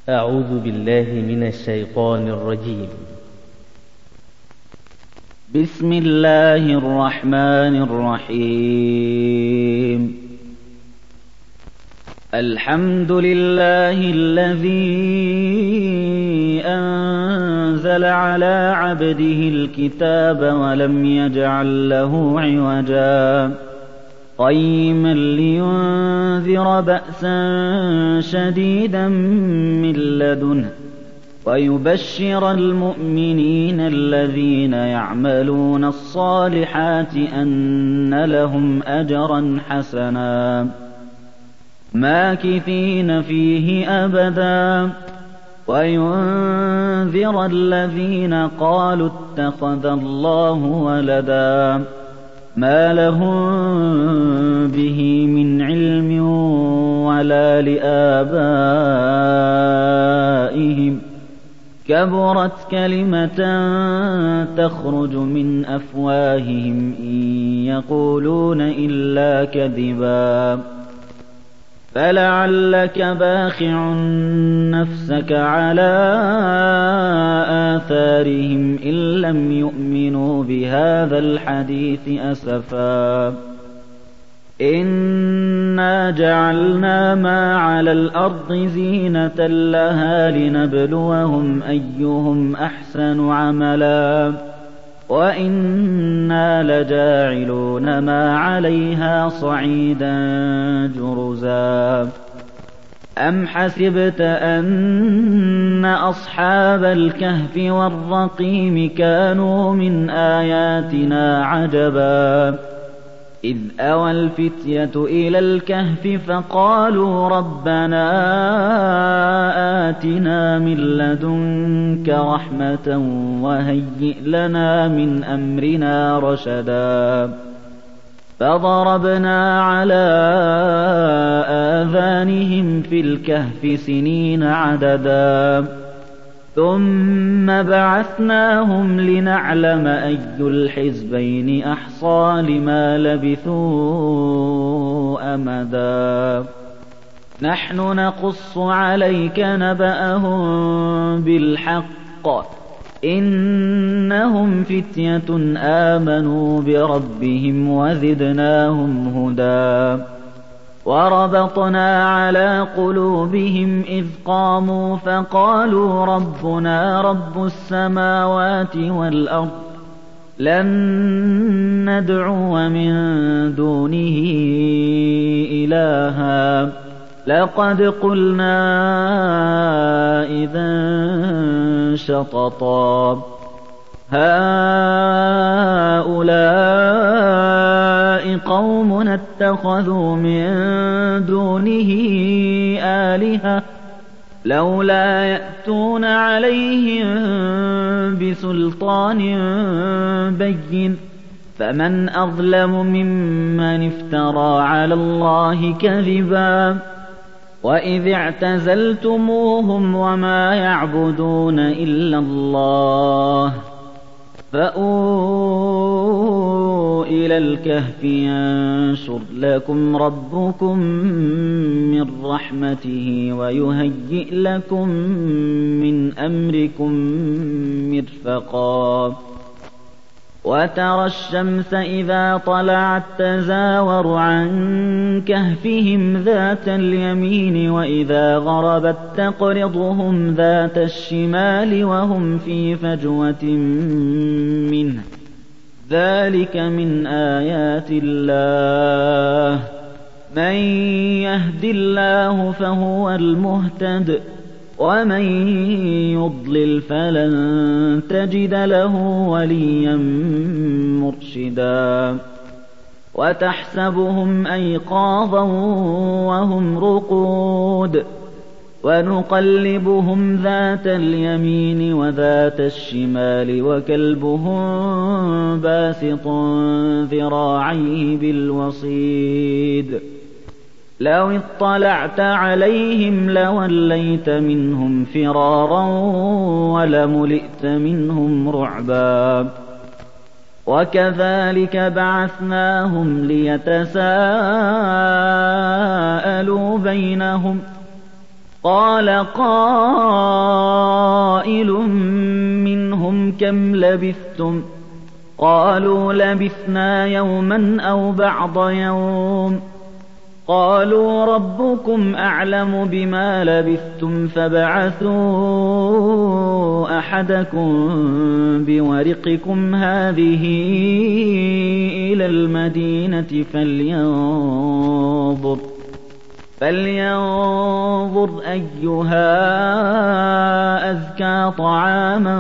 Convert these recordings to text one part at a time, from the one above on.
أعوذ بالله من الشيطان الرجيم. بسم الله الرحمن الرحيم. الحمد لله الذي أنزل على عبده الكتاب ولم يجعل له عوجا قيما لينذر بأسا شديدا من لدنه ويبشر المؤمنين الذين يعملون الصالحات أن لهم أجرا حسنا ماكثين فيه أبدا وينذر الذين قالوا اتخذ الله ولدا ما لهم به من علم ولا لآبائهم كبرت كلمة تخرج من أفواههم إن يقولون إلا كذبا فلعلك باخع نفسك على آثارهم إن لم يؤمنوا بهذا الحديث أسفا إنا جعلنا ما على الأرض زينة لها لنبلوهم أيهم أحسن عملا وإنا لجاعلون ما عليها صعيدا جرزا أم حسبت أن أصحاب الكهف والرقيم كانوا من آياتنا عجبا إذ أوى الفتية إلى الكهف فقالوا ربنا آتنا من لدنك رحمة وهيئ لنا من أمرنا رشدا فضربنا على آذانهم في الكهف سنين عددا ثم بعثناهم لنعلم أي الحزبين أحصى لما لبثوا أمدا نحن نقص عليك نبأهم بالحق إنهم فتية آمنوا بربهم وزدناهم هدى وربطنا على قلوبهم إذ قاموا فقالوا ربنا رب السماوات والأرض لن ندعو من دونه إلها لقد قلنا إذا شططا هؤلاء قوم اتخذوا من دونه آلهة لولا يأتون عليهم بسلطان بين فمن أظلم ممن افترى على الله كذبا وإذ اعتزلتموهم وما يعبدون إلا الله فأووا إلى الكهف ينشر لكم ربكم من رحمته ويهيئ لكم من أمركم مرفقا وترى الشمس إذا طلعت تزاور عن كهفهم ذات اليمين وإذا غربت تقرضهم ذات الشمال وهم في فجوة منه ذلك من آيات الله من يهد الله فهو المهتد ومن يضلل فلن تجد له وليا مرشدا وتحسبهم أيقاظا وهم رقود ونقلبهم ذات اليمين وذات الشمال وكلبهم باسط ذراعيه بالوصيد لو اطلعت عليهم لوليت منهم فرارا ولملئت منهم رعبا وكذلك بعثناهم ليتساءلوا بينهم قال قائل منهم كم لبثتم قالوا لبثنا يوما أو بعض يوم قالوا ربكم أعلم بما لبثتم فابعثوا أحدكم بورقكم هذه إلى المدينة فلينظر أيها أزكى طعاما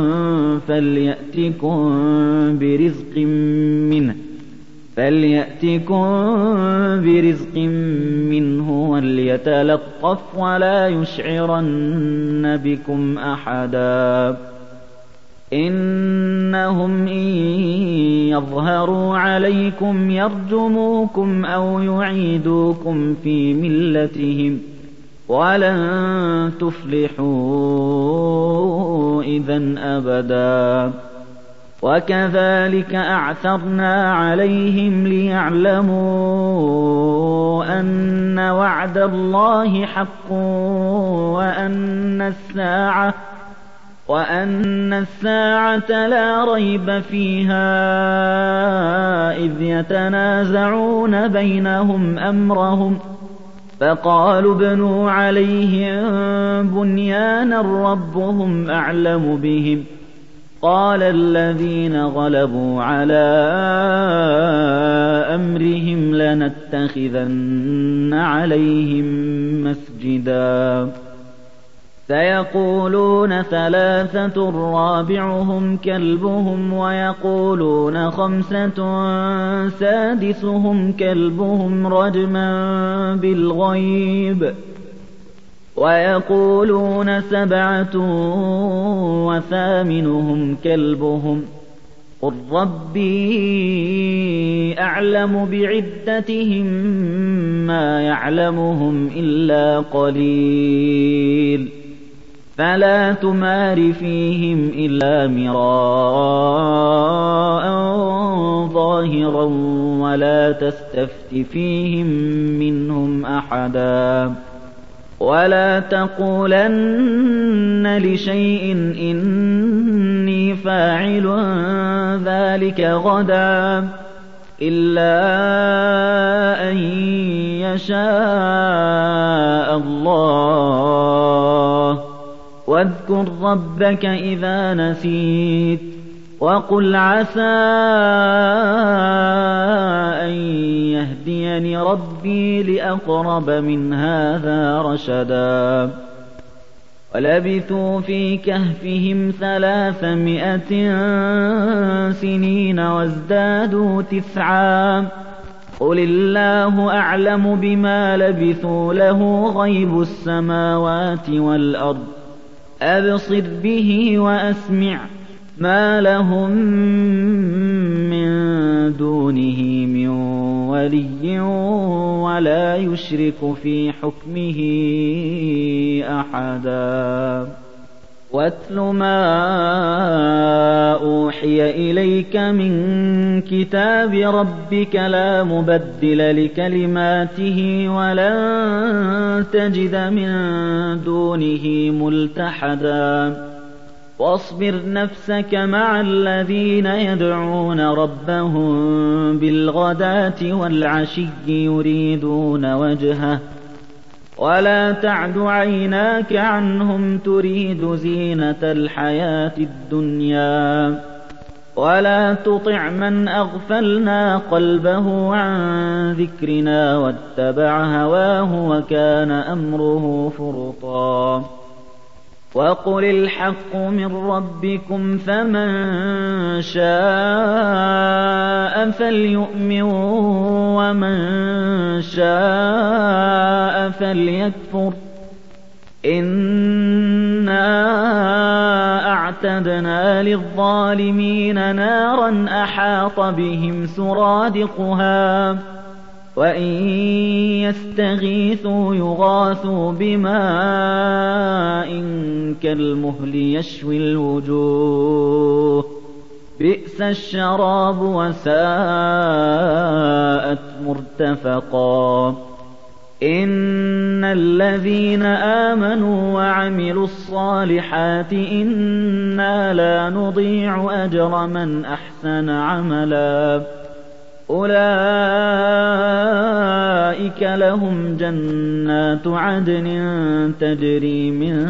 فليأتكم برزق منه وليتلطف ولا يشعرن بكم أحدا إنهم إن يظهروا عليكم يرجموكم أو يعيدوكم في ملتهم ولن تفلحوا إذن أبدا وكذلك أعثرنا عليهم ليعلموا أن وعد الله حق وأن الساعة لا ريب فيها إذ يتنازعون بينهم أمرهم فقالوا ابنوا عليهم بنيانا ربهم أعلم بهم قال الذين غلبوا على أمرهم لنتخذن عليهم مسجدا سيقولون ثلاثة رابعهم كلبهم ويقولون خمسة سادسهم كلبهم رجما بالغيب ويقولون سبعة وثامنهم كلبهم قل ربي أعلم بعدتهم ما يعلمهم إلا قليل فلا تمار فيهم إلا مراء ظاهرا ولا تستفت فيهم منهم أحدا ولا تقولن لشيء إني فاعل ذلك غدا إلا أن يشاء الله واذكر ربك إذا نسيت وقل عسى أن يهديني ربي لأقرب من هذا رشدا ولبثوا في كهفهم 300 سنين وازدادوا 9 قل الله أعلم بما لبثوا له غيب السماوات والأرض أبصر به وأسمع ما لهم من دونه من ولي ولا يشرك في حكمه أحدا واتل ما أوحي إليك من كتاب ربك لا مبدل لكلماته ولن تجد من دونه ملتحدا واصبر نفسك مع الذين يدعون ربهم بالغداة والعشي يريدون وجهه ولا تعد عيناك عنهم تريد زينة الحياة الدنيا ولا تطع من أغفلنا قلبه عن ذكرنا واتبع هواه وكان أمره فرطا وقل الحق من ربكم فمن شاء فليؤمن ومن شاء فليكفر إنا أعتدنا للظالمين نارا أحاط بهم سرادقها وإن يستغيثوا يغاثوا بماء كالمهل يشوي الوجوه بئس الشراب وساءت مرتفقا إن الذين آمنوا وعملوا الصالحات إنا لا نضيع أجر من أحسن عملا أولئك لهم جنات عدن تجري من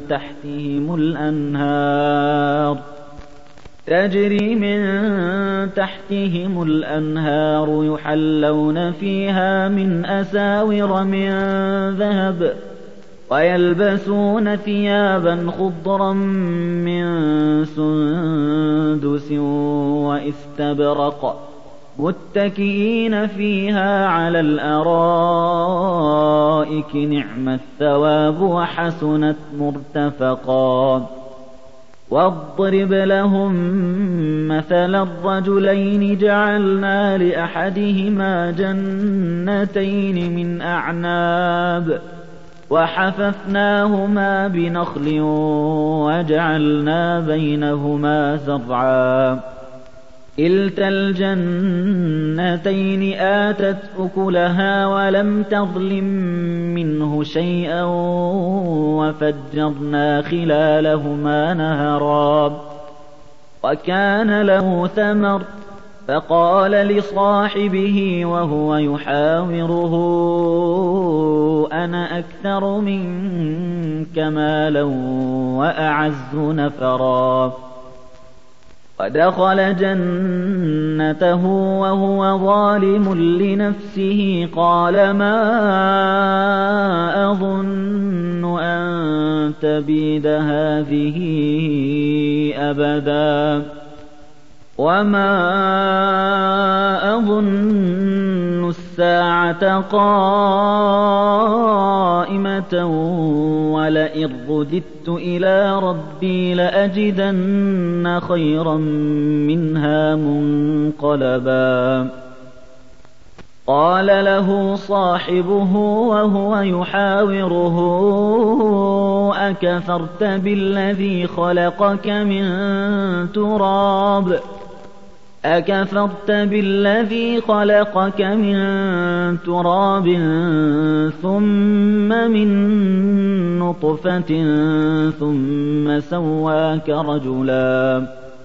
تحتهم الأنهار يحلون فيها من أساور من ذهب ويلبسون ثيابا خضرا من سندس واستبرق متكئين فيها على الأرائك نعم الثواب وحسنت مرتفقا واضرب لهم مثل الرجلين جعلنا لأحدهما جنتين من أعناب وحففناهما بنخل وجعلنا بينهما زرعا كلتا الجنتين آتت أكلها ولم تظلم منه شيئا وفجرنا خلالهما نهرا وكان له ثمر فقال لصاحبه وهو يحاوره أنا أكثر منك مالا وأعز نفرا ودخل جنته وهو ظالم لنفسه قال ما أظن أن تبيد هذه أبدا وما أظن الساعة قائمة ولئن رددت إلى ربي لأجدن خيرا منها منقلبا قال له صاحبه وهو يحاوره أكفرت بالذي خلقك من تراب ثم من نطفة ثم سواك رجلا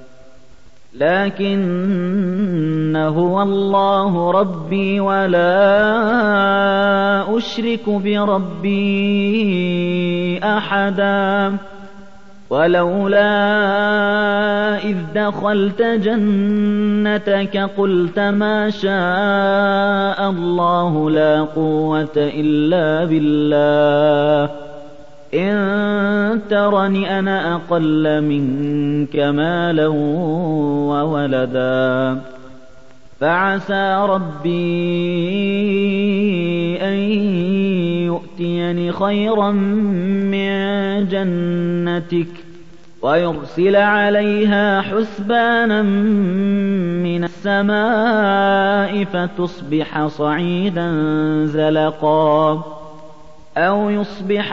لكن هو الله ربي ولا أشرك بربي أحدا ولولا إذ دخلت جنتك قلت ما شاء الله لا قوة إلا بالله إن ترني أنا أقل منك مالا وولدا فعسى ربي أن يؤتيني خيرا من جنتك ويرسل عليها حسبانا من السماء فتصبح صعيدا زلقا أو يصبح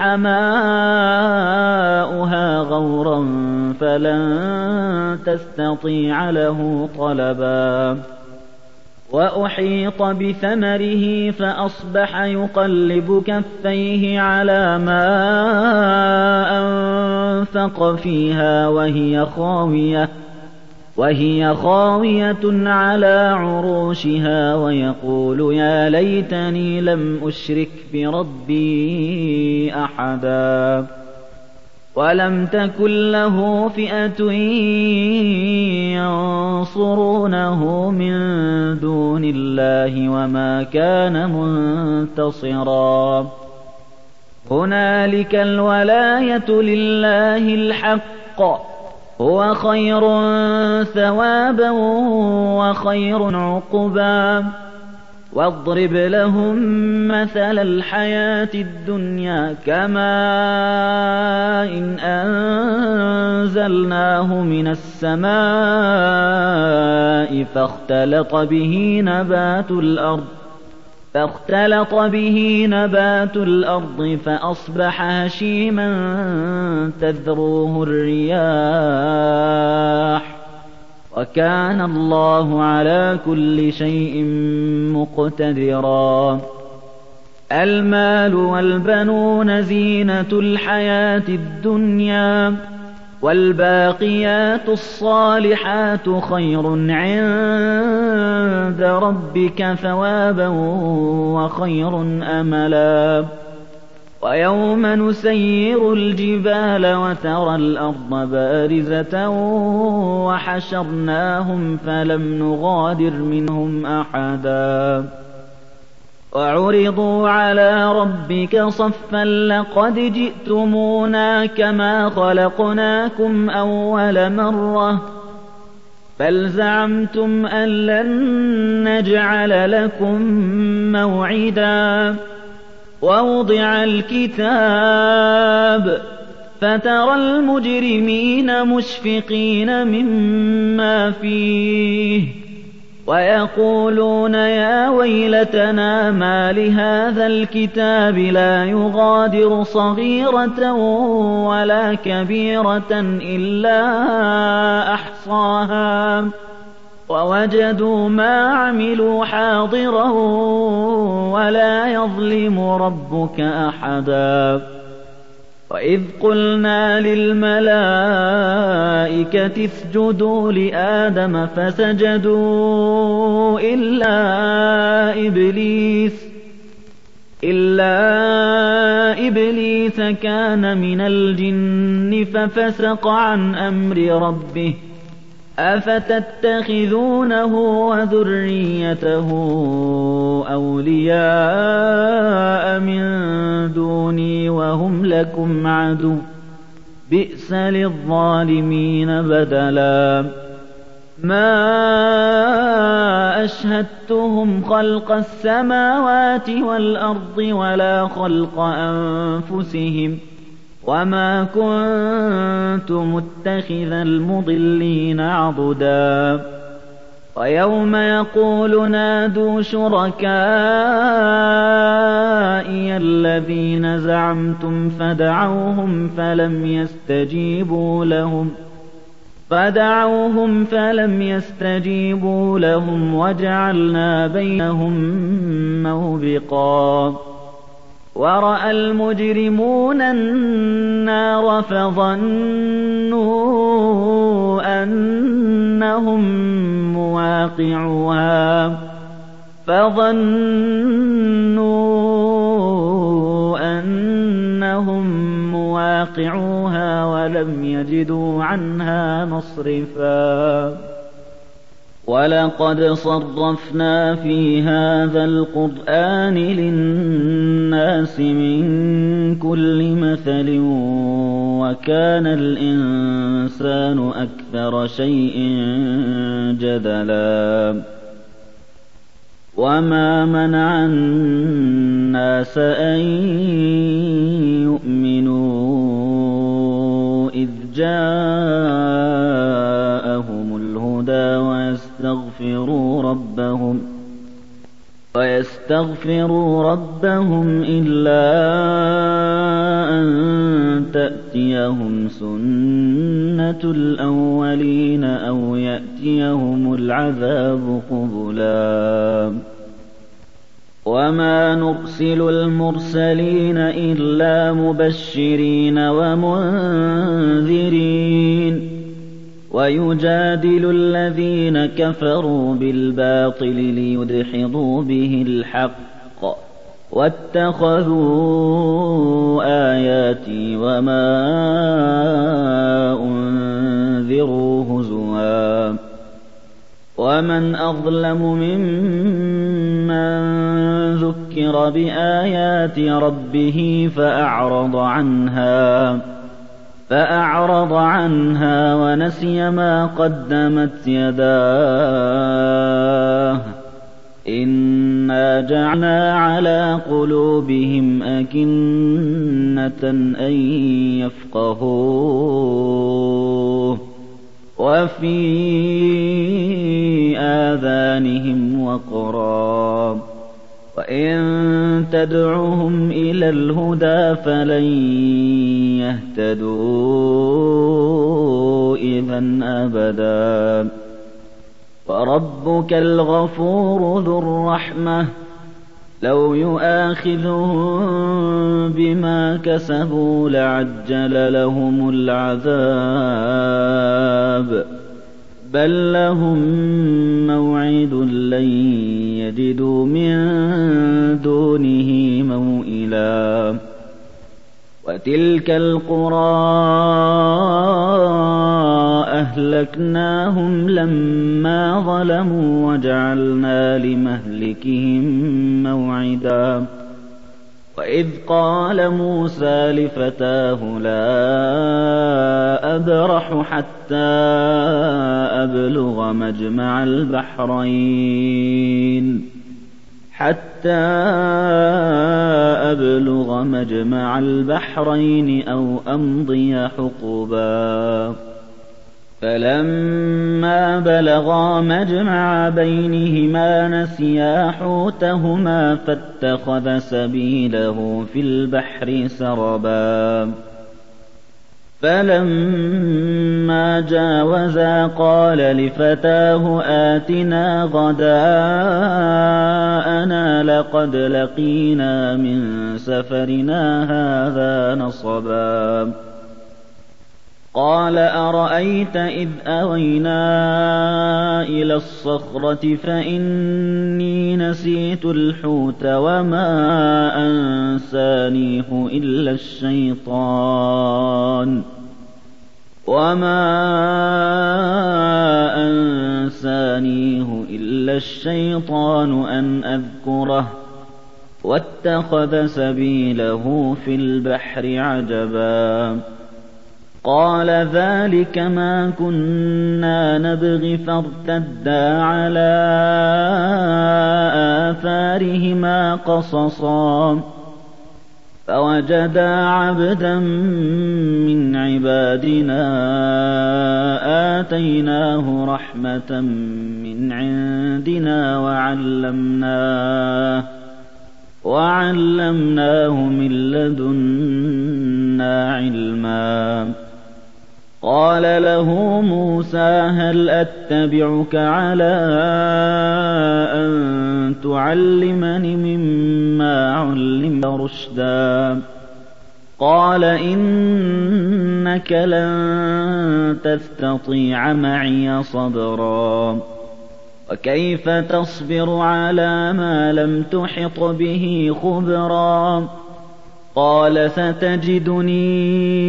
ماؤها غورا فلن تستطيع له طلبا وأحيط بثمره فأصبح يقلب كفيه على ما أنفق فيها وهي خاوية على عروشها ويقول يا ليتني لم أشرك بربي أحدا ولم تكن له فئة ينصرونه من دون الله وما كان منتصرا هنالك الولاية لله الحق هو خير ثوابا وخير عقبا واضرب لهم مثل الحياة الدنيا كماء إن أنزلناه من السماء فاختلط به نبات الأرض فأصبح هشيما تذروه الرياح وكان الله على كل شيء مقتدرا المال والبنون زينة الحياة الدنيا والباقيات الصالحات خير عند ربك ثوابا وخير أملا ويوم نسير الجبال وترى الأرض بارزة وحشرناهم فلم نغادر منهم أحدا وعرضوا على ربك صفا لقد جئتمونا كما خلقناكم أول مرة بل زعمتم أن لن نجعل لكم موعدا ووضع الكتاب فترى المجرمين مشفقين مما فيه ويقولون يا ويلتنا ما لهذا الكتاب لا يغادر صغيرة ولا كبيرة إلا أحصاها ووجدوا ما عملوا حاضرا ولا يظلم ربك أحدا وإذ قلنا للملائكة اسجدوا لآدم فسجدوا إلا إبليس كان من الجن ففسق عن أمر ربه أفتتخذونه وذريته أولياء من دوني وهم لكم عدو بئس للظالمين بدلا ما أشهدتهم خلق السماوات والأرض ولا خلق أنفسهم وما كنت متخذ المضلين عضدا ويوم يقول نادوا شركائي الذين زعمتم فدعوهم فلم يستجيبوا لهم وجعلنا بينهم موبقا ورأى المجرمون النار فظنوا أنهم مواقعوها ولم يجدوا عنها مصرفا ولقد صرفنا في هذا القرآن للناس من كل مثل وكان الإنسان أكثر شيء جدلا وما منع الناس أن يؤمنوا إذ جاءهم الهدى ويستغفروا ربهم إلا أن تأتيهم سنة الأولين أو يأتيهم العذاب قبلا وما نرسل المرسلين إلا مبشرين ومنذرين ويجادل الذين كفروا بالباطل ليدحضوا به الحق واتخذوا آياتي وما أنذروا هزوا ومن أظلم ممن ذكر بآيات ربه فأعرض عنها ونسي ما قدمت يداه إنا جعلنا على قلوبهم أكنة أن يفقهوه وفي آذانهم وقرا وإن تدعوهم إلى الهدى فلن يهتدوا إذا أبدا وربك الغفور ذو الرحمة لو يؤاخذهم بما كسبوا لعجل لهم العذاب بل لهم موعد لن يجدوا من دونه موئلا وتلك القرى أهلكناهم لما ظلموا وجعلنا لمهلكهم موعدا وإذ قال موسى لفتاه لا أبرح حتى أبلغ مجمع البحرين أو أمضي حقبا فلما بلغا مجمع بينهما نسيا حوتهما فاتخذ سبيله في البحر سربا فلما جاوزا قال لفتاه آتنا غداءنا لقد لقينا من سفرنا هذا نصبا قال أرأيت إذ أوينا إلى الصخرة فإني نسيت الحوت وما أنسانيه إلا الشيطان أن أذكره واتخذ سبيله في البحر عجبا قال ذلك ما كنا نبغي فارتدا على آثارهما قصصا فوجدا عبدا من عبادنا آتيناه رحمة من عندنا وعلمناه من لدنا علما قال له موسى هل أتبعك على أن تعلمني مما علمت رشدا قال إنك لن تستطيع معي صبرا وكيف تصبر على ما لم تحط به خبرا قال ستجدني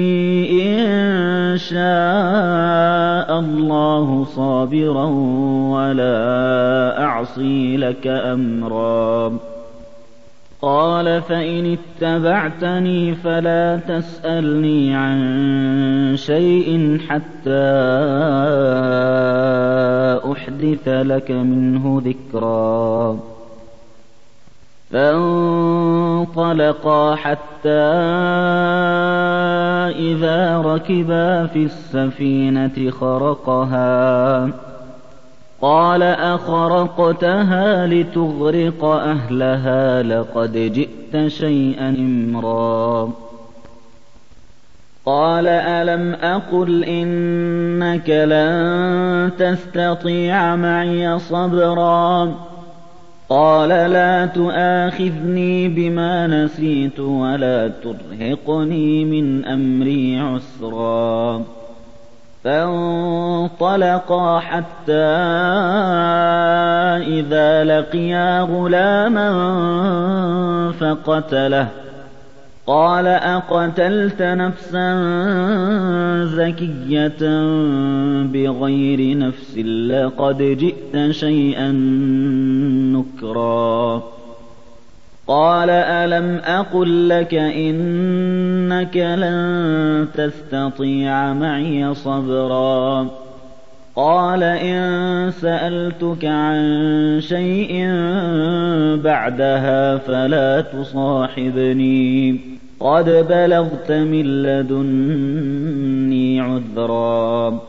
إن شاء الله صابرا ولا أعصي لك أمرا قال فإن اتبعتني فلا تسألني عن شيء حتى أحدث لك منه ذكرا فانطلقا حتى إذا ركبا في السفينة خرقها قال أخرقتها لتغرق أهلها لقد جئت شيئا إمرا قال ألم أقل إنك لن تستطيع معي صبرا قال لا تؤاخذني بما نسيت ولا ترهقني من أمري عسرا فانطلقا حتى إذا لقيا غلاما فقتله قال أقتلت نفسا زكية بغير نفس لقد جئت شيئا نكرا قال ألم أقل لك إنك لن تستطيع معي صبرا قال إن سألتك عن شيء بعدها فلا تصاحبني قد بلغت من لدني عذرا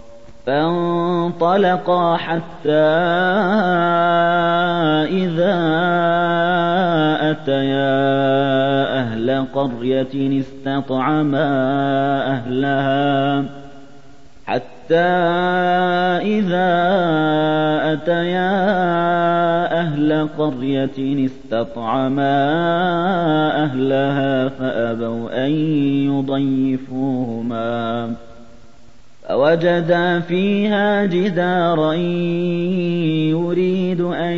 فانطلقا حتى إذا أتيا أهل قرية استطعما أهل قرية استطعما أهلها فأبوا أن يضيفوهما فوجدا فيها جدارا يريد أن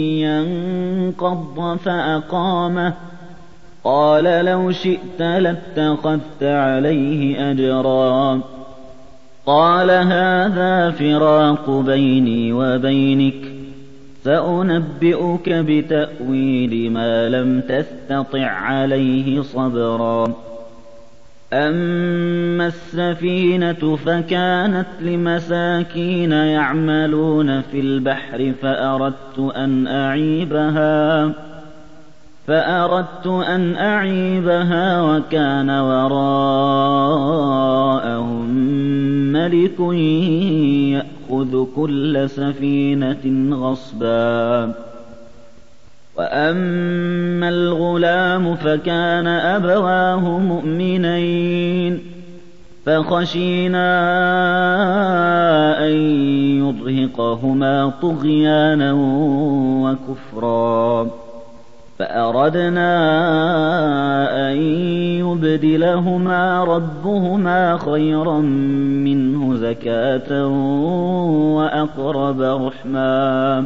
ينقض فأقامه قال لو شئت لاتخذت عليه أجرا قال هذا فراق بيني وبينك سأنبئك بتأويل ما لم تستطع عليه صبرا أما السفينة فكانت لمساكين يعملون في البحر فأردت أن أعيبها وكان وراءهم ملك يأخذ كل سفينة غصبا وأما الغلام فكان أبواه مؤمنين فخشينا أن يرهقهما طغيانا وكفرا فأردنا أن يبدلهما ربهما خيرا منه زكاة وأقرب رحما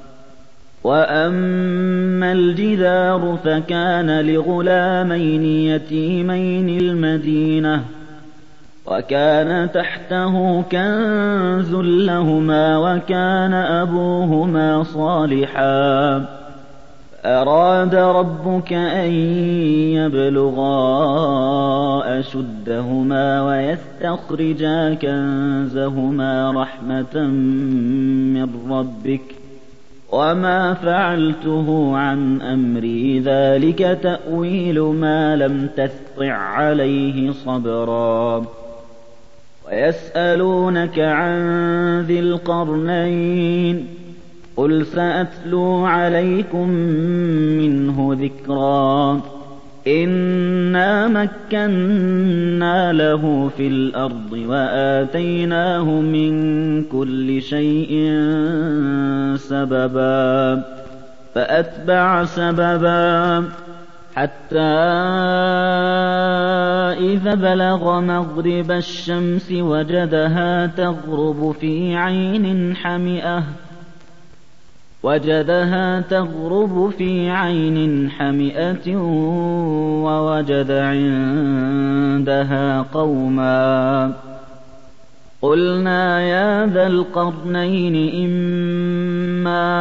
وأما الجدار فكان لغلامين يتيمين المدينة وكان تحته كنز لهما وكان أبوهما صالحا أراد ربك أن يبلغا أشدهما ويستخرجا كنزهما رحمة من ربك وما فعلته عن أمري ذلك تأويل ما لم تستطع عليه صبرا ويسألونك عن ذي القرنين قل سأتلو عليكم منه ذكرا إنا مكنا له في الأرض وآتيناه من كل شيء سببا فأتبع سببا حتى إذا بلغ مغرب الشمس وجدها تغرب في عين حمئة ووجد عندها قوما قلنا يا ذا القرنين إما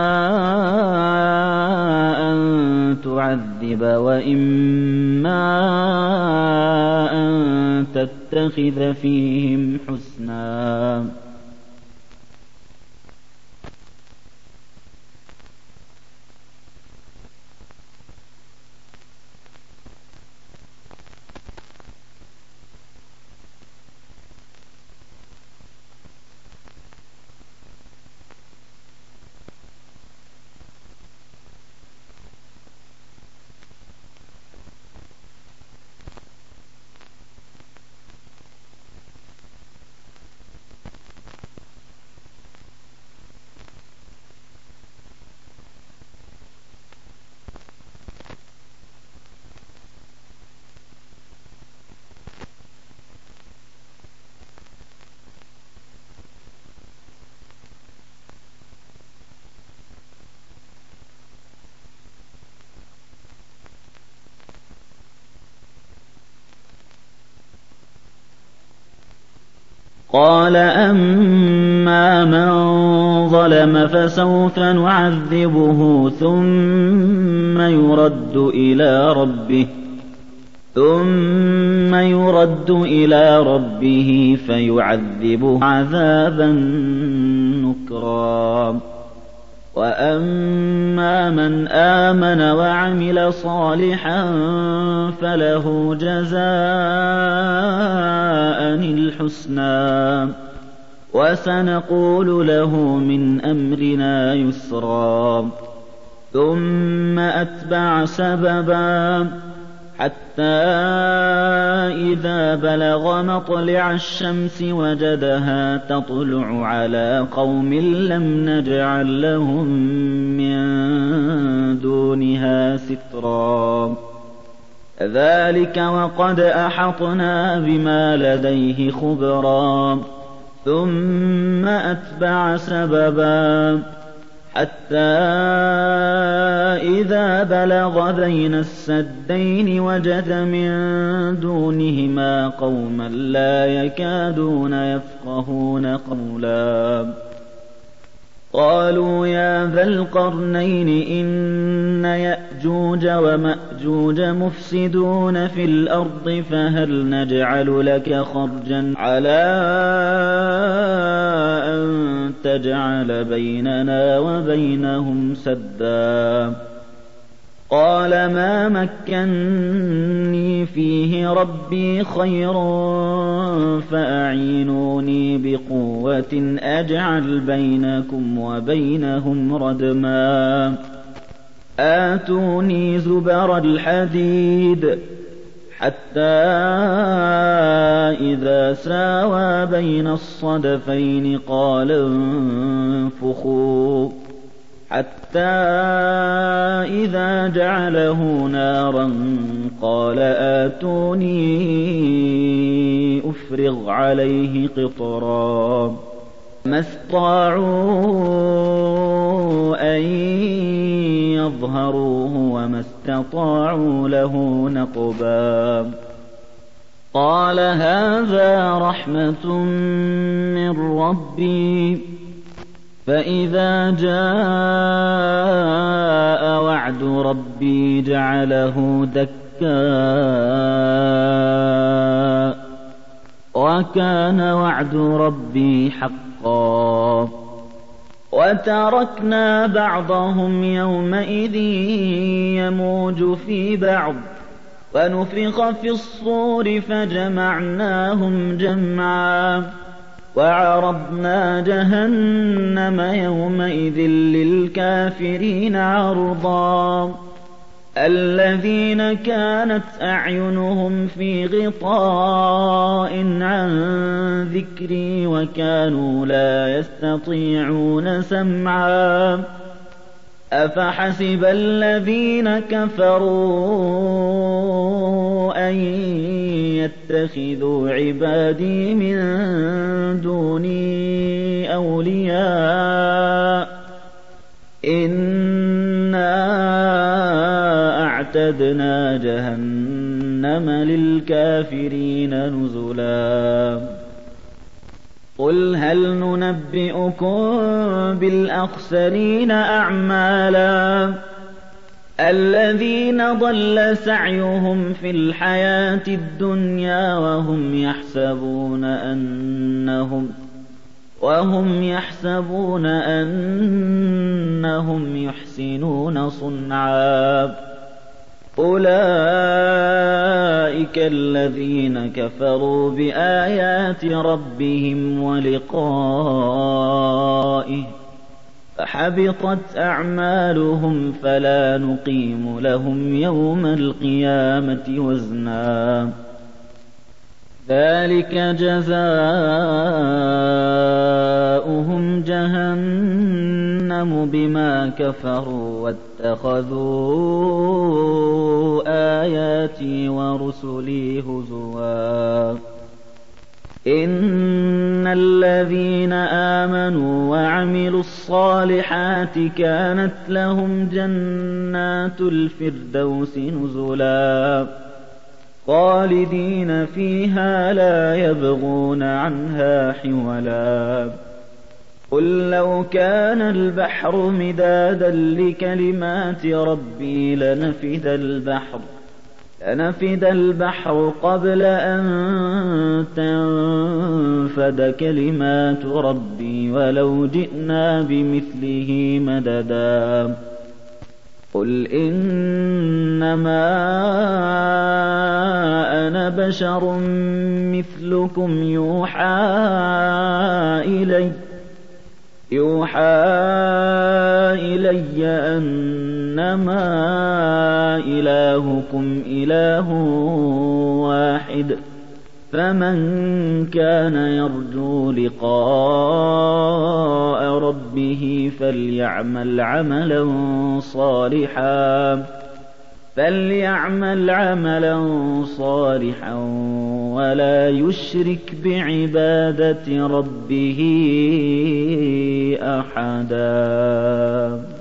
أن تعذب وإما أن تتخذ فيهم حسنا قال أما من ظلم فسوف نعذبه ثم يرد إلى ربه فيعذبه عذابا نكرا وأما من آمن وعمل صالحا فله جزاء الحسنى وسنقول له من أمرنا يسرا ثم أتبع سببا حتى إذا بلغ مطلع الشمس وجدها تطلع على قوم لم نجعل لهم من دونها سترا كذلك وقد أحطنا بما لديه خبرا ثم أتبع سببا حتى إذا بلغ بين السدين وجد من دونهما قوما لا يكادون يفقهون قولا قالوا يا ذا القرنين إن يأجوج ومأجوج مفسدون في الأرض فهل نجعل لك خرجا على أن تجعل بيننا وبينهم سدا قال ما مكني فيه ربي خير فأعينوني بقوة أجعل بينكم وبينهم ردما آتوني زبر الحديد حتى إذا ساوى بين الصدفين قال انفخوا حتى إذا جعله نارا قال آتوني أفرغ عليه قطرا ما استطاعوا أن يظهروه وما استطاعوا له نقبا قال هذا رحمة من ربي فإذا جاء وعد ربي جعله دكا وكان وعد ربي حقا وتركنا بعضهم يومئذ يموج في بعض ونفخ في الصور فجمعناهم جمعا وعرضنا جهنم يومئذ للكافرين عرضا الذين كانت أعينهم في غطاء عن ذكري وكانوا لا يستطيعون سمعا أفحسب الذين كفروا أن يتخذوا عبادي من دوني أولياء إنا أعتدنا جهنم للكافرين نزلا قل هل ننبئكم بالأخسرين أعمالا الذين ضل سعيهم في الحياة الدنيا وهم يحسبون أنهم يحسنون صنعا أولئك الذين كفروا بآيات ربهم ولقائه فحبطت أعمالهم فلا نقيم لهم يوم القيامة وزنا ذلك جزاؤهم جهنم بما كفروا واتخذوا آياتي ورسلي هزوا إن الذين آمنوا وعملوا الصالحات كانت لهم جنات الفردوس نزلا خالدين فيها لا يبغون عنها حولا قل لو كان البحر مدادا لكلمات ربي لنفد البحر قبل أن تنفد كلمات ربي ولو جئنا بمثله مددا قل إنما أنا بشر مثلكم يوحى إلي يوحى إلي أنما إلهكم إله واحد فمن كان يرجو لقاء ربه فليعمل عملا صالحا ولا يشرك بعبادة ربه أحدا.